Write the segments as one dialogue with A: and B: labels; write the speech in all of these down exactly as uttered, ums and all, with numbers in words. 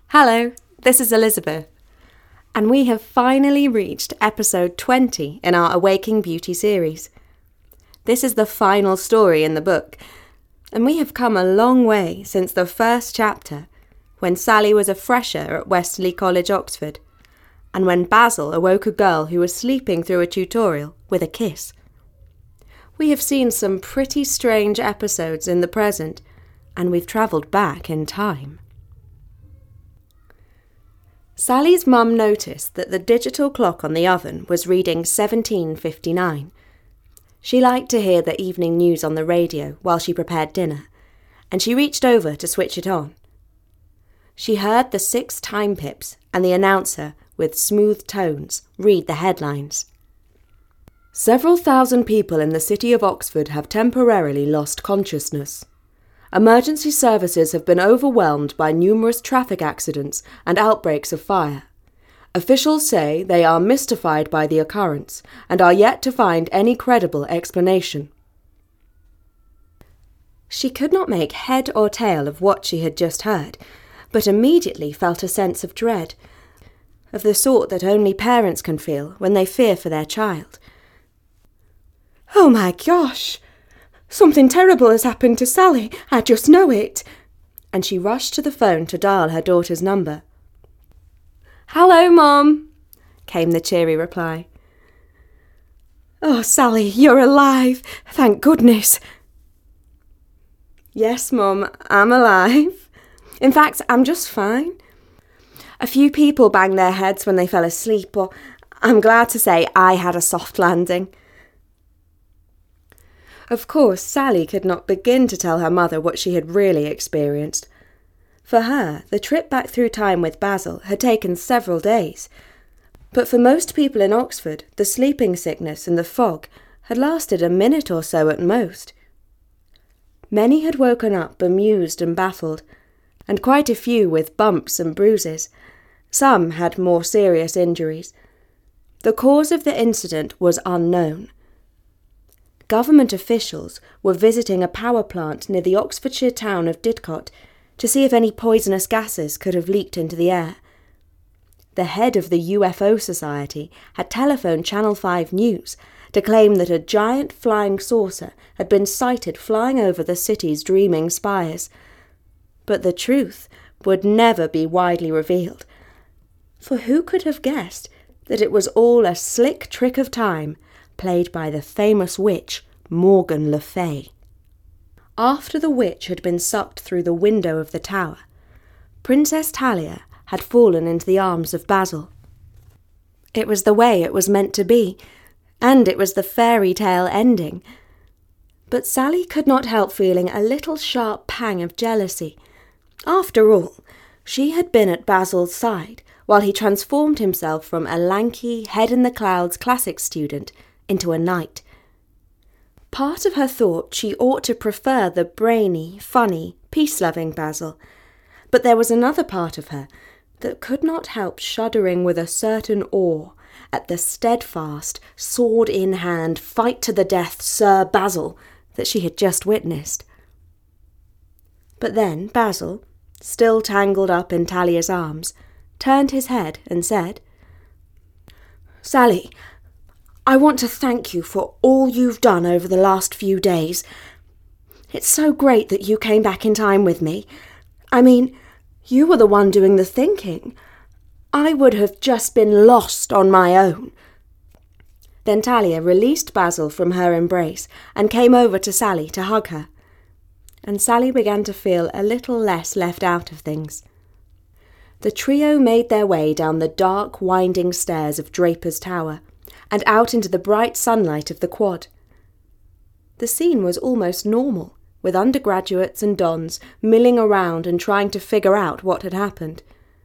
A: Hello, this is Elizabeth, and we have finally reached episode twenty in our Awaking Beauty series. This is the final story in the book, and we have come a long way since the first chapter, when Sally was a fresher at Westerly College, Oxford, and when Basil awoke a girl who was sleeping through a tutorial with a kiss. We have seen some pretty strange episodes in the present, and we've travelled back in time. Sally's mum noticed that the digital clock on the oven was reading seventeen fifty-nine. She liked to hear the evening news on the radio while she prepared dinner, and she reached over to switch it on. She heard the six time pips and the announcer, with smooth tones, read the headlines. Several thousand people in the city of Oxford have temporarily lost consciousness. Emergency services have been overwhelmed by numerous traffic accidents and outbreaks of fire. Officials say they are mystified by the occurrence and are yet to find any credible explanation. She could not make head or tail of what she had just heard, but immediately felt a sense of dread, of the sort that only parents can feel when they fear for their child.
B: Oh my gosh! Something terrible has happened to Sally, I just know it.
A: And she rushed to the phone to dial her daughter's number. "Hello, Mum," came the cheery reply.
B: "Oh, Sally, you're alive, thank goodness."
A: "Yes, Mum, I'm alive. In fact, I'm just fine. A few people banged their heads when they fell asleep, but I'm glad to say I had a soft landing." Of course, Sally could not begin to tell her mother what she had really experienced. For her, the trip back through time with Basil had taken several days. But for most people in Oxford, the sleeping sickness and the fog had lasted a minute or so at most. Many had woken up bemused and baffled, and quite a few with bumps and bruises. Some had more serious injuries. The cause of the incident was unknown. Government officials were visiting a power plant near the Oxfordshire town of Didcot to see if any poisonous gases could have leaked into the air. The head of the U F O Society had telephoned Channel five News to claim that a giant flying saucer had been sighted flying over the city's dreaming spires. But the truth would never be widely revealed, for who could have guessed that it was all a slick trick of time played by the famous witch Morgan Le Fay. After the witch had been sucked through the window of the tower, Princess Talia had fallen into the arms of Basil. It was the way it was meant to be, and it was the fairy tale ending. But Sally could not help feeling a little sharp pang of jealousy. After all, she had been at Basil's side while he transformed himself from a lanky, head-in-the-clouds classics student into a knight. Part of her thought she ought to prefer the brainy, funny, peace-loving Basil, but there was another part of her that could not help shuddering with a certain awe at the steadfast, sword-in-hand, fight-to-the-death Sir Basil that she had just witnessed. But then Basil, still tangled up in Talia's arms, turned his head and said, "Sally, I want to thank you for all you've done over the last few days. It's so great that you came back in time with me. I mean, you were the one doing the thinking. I would have just been lost on my own." Then Talia released Basil from her embrace and came over to Sally to hug her. And Sally began to feel a little less left out of things. The trio made their way down the dark, winding stairs of Draper's Tower and out into the bright sunlight of the quad. The scene was almost normal, with undergraduates and dons milling around and trying to figure out what had happened.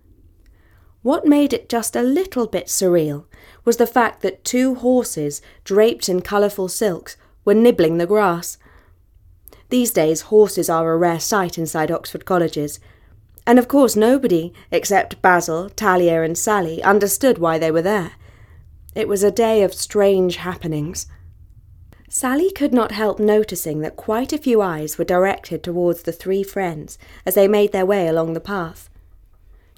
A: What made it just a little bit surreal was the fact that two horses, draped in colourful silks, were nibbling the grass. These days horses are a rare sight inside Oxford colleges, and of course nobody, except Basil, Talia and Sally, understood why they were there. It was a day of strange happenings. Sally could not help noticing that quite a few eyes were directed towards the three friends as they made their way along the path.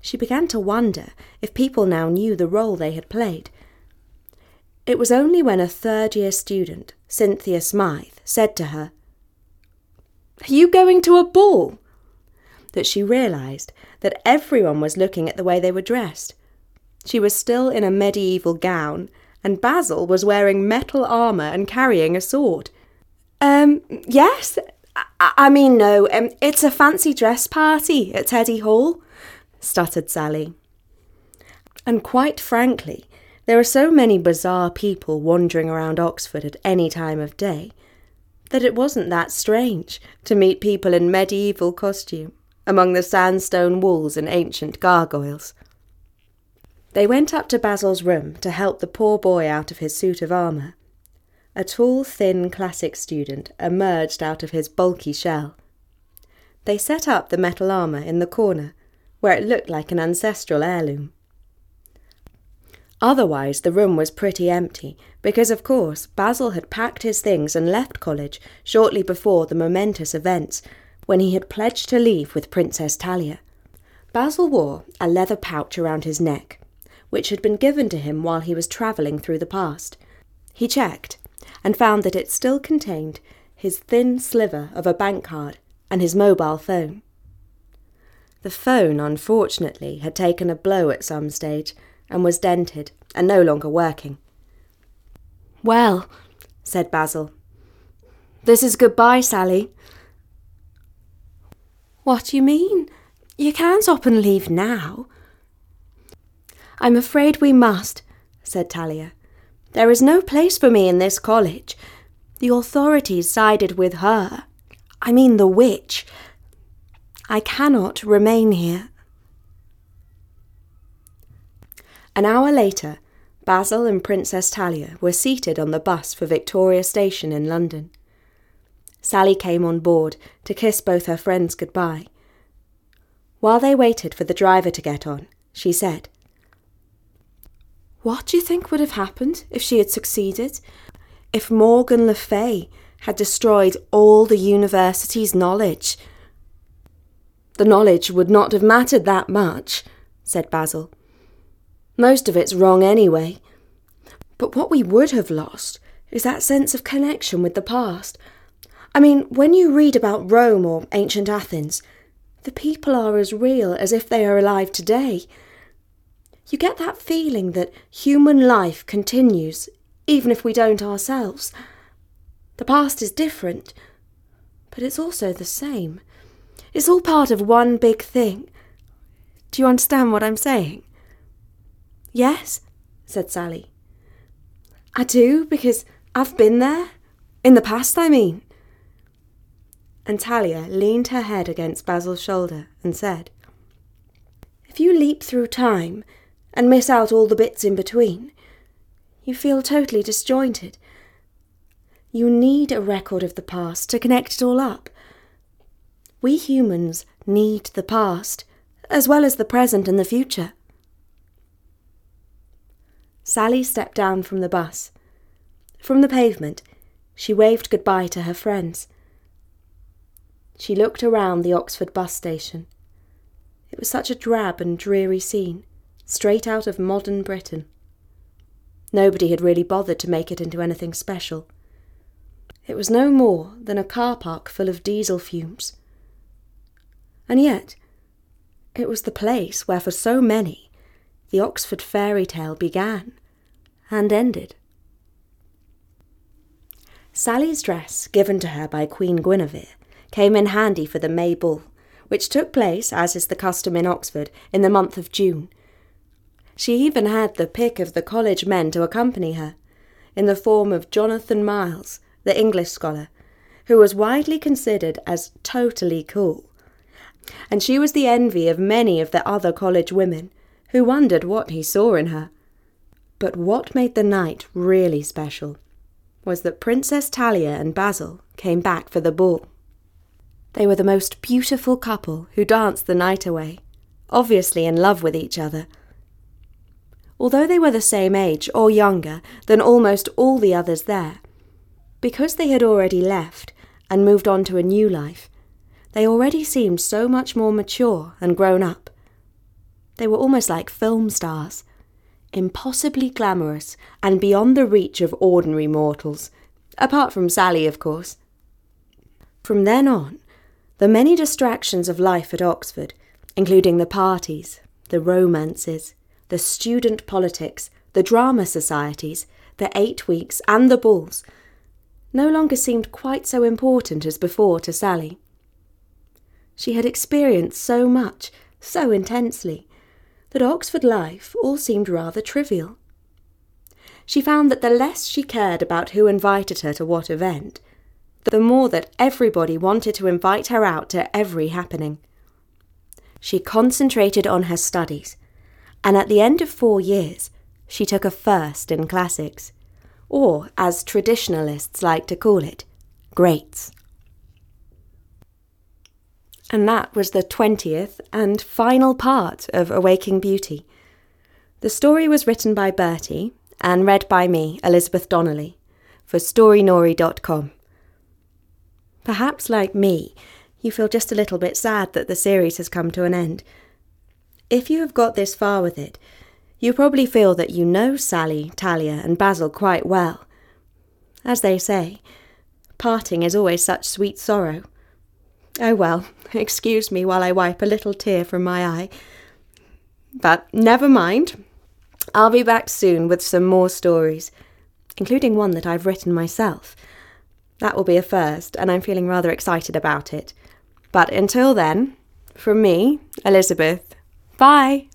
A: she began to wonder if people now knew the role they had played. It was only when a third-year student, Cynthia Smythe, said to her, "Are you going to a ball?" that she realised that everyone was looking at the way they were dressed. She was still in a medieval gown, and Basil was wearing metal armour and carrying a sword. Um, yes, I, I mean, no, um, it's a fancy dress party at Teddy Hall, stuttered Sally. And quite frankly, there are so many bizarre people wandering around Oxford at any time of day that it wasn't that strange to meet people in medieval costume among the sandstone walls and ancient gargoyles. They went up to Basil's room to help the poor boy out of his suit of armour. A tall, thin classic student emerged out of his bulky shell. They set up the metal armour in the corner, where it looked like an ancestral heirloom. Otherwise, the room was pretty empty, because, of course, Basil had packed his things and left college shortly before the momentous events, when he had pledged to leave with Princess Talia. Basil wore a leather pouch around his neck, which had been given to him while he was travelling through the past. He checked, and found that it still contained his thin sliver of a bank card and his mobile phone. The phone, unfortunately, had taken a blow at some stage, and was dented and no longer working. "Well," said Basil, "this is goodbye, Sally." "What do you mean? You can't up and leave now." "I'm afraid we must," said Talia. "There is no place for me in this college. The authorities sided with her. I mean the witch. I cannot remain here." An hour later, Basil and Princess Talia were seated on the bus for Victoria Station in London. Sally came on board to kiss both her friends goodbye. While they waited for the driver to get on, she said, "What do you think would have happened if she had succeeded? If Morgan Le Fay had destroyed all the university's knowledge?" "The knowledge would not have mattered that much," said Basil. "Most of it's wrong anyway. But what we would have lost is that sense of connection with the past. I mean, when you read about Rome or ancient Athens, the people are as real as if they are alive today. You get that feeling that human life continues, even if we don't ourselves. The past is different, but it's also the same. It's all part of one big thing. Do you understand what I'm saying?" "Yes," said Sally. "I do, because I've been there. In the past, I mean." And Talia leaned her head against Basil's shoulder and said, "If you leap through time and miss out all the bits in between, you feel totally disjointed. You need a record of the past to connect it all up. We humans need the past, as well as the present and the future." Sally stepped down from the bus. From the pavement, she waved goodbye to her friends. She looked around the Oxford bus station. It was such a drab and dreary scene, straight out of modern Britain. Nobody had really bothered to make it into anything special. It was no more than a car park full of diesel fumes. And yet, it was the place where for so many the Oxford fairy tale began and ended. Sally's dress, given to her by Queen Guinevere, came in handy for the May Ball, which took place, as is the custom in Oxford, in the month of June. She even had the pick of the college men to accompany her, in the form of Jonathan Miles, the English scholar, who was widely considered as totally cool. And she was the envy of many of the other college women, who wondered what he saw in her. But what made the night really special was that Princess Talia and Basil came back for the ball. They were the most beautiful couple who danced the night away, obviously in love with each other. Although they were the same age or younger than almost all the others there, because they had already left and moved on to a new life, they already seemed so much more mature and grown up. They were almost like film stars, impossibly glamorous and beyond the reach of ordinary mortals, apart from Sally, of course. From then on, the many distractions of life at Oxford, including the parties, the romances, the student politics, the drama societies, the eight weeks and the balls, no longer seemed quite so important as before to Sally. She had experienced so much, so intensely, that Oxford life all seemed rather trivial. She found that the less she cared about who invited her to what event, the more that everybody wanted to invite her out to every happening. She concentrated on her studies, and at the end of four years, she took a first in classics, or, as traditionalists like to call it, greats. And that was the twentieth and final part of Awaking Beauty. The story was written by Bertie and read by me, Elizabeth Donnelly, for story nori dot com. Perhaps, like me, you feel just a little bit sad that the series has come to an end. If you have got this far with it, you probably feel that you know Sally, Talia and Basil quite well. As they say, parting is always such sweet sorrow. Oh well, excuse me while I wipe a little tear from my eye. But never mind. I'll be back soon with some more stories, including one that I've written myself. That will be a first, and I'm feeling rather excited about it. But until then, from me, Elizabeth, bye!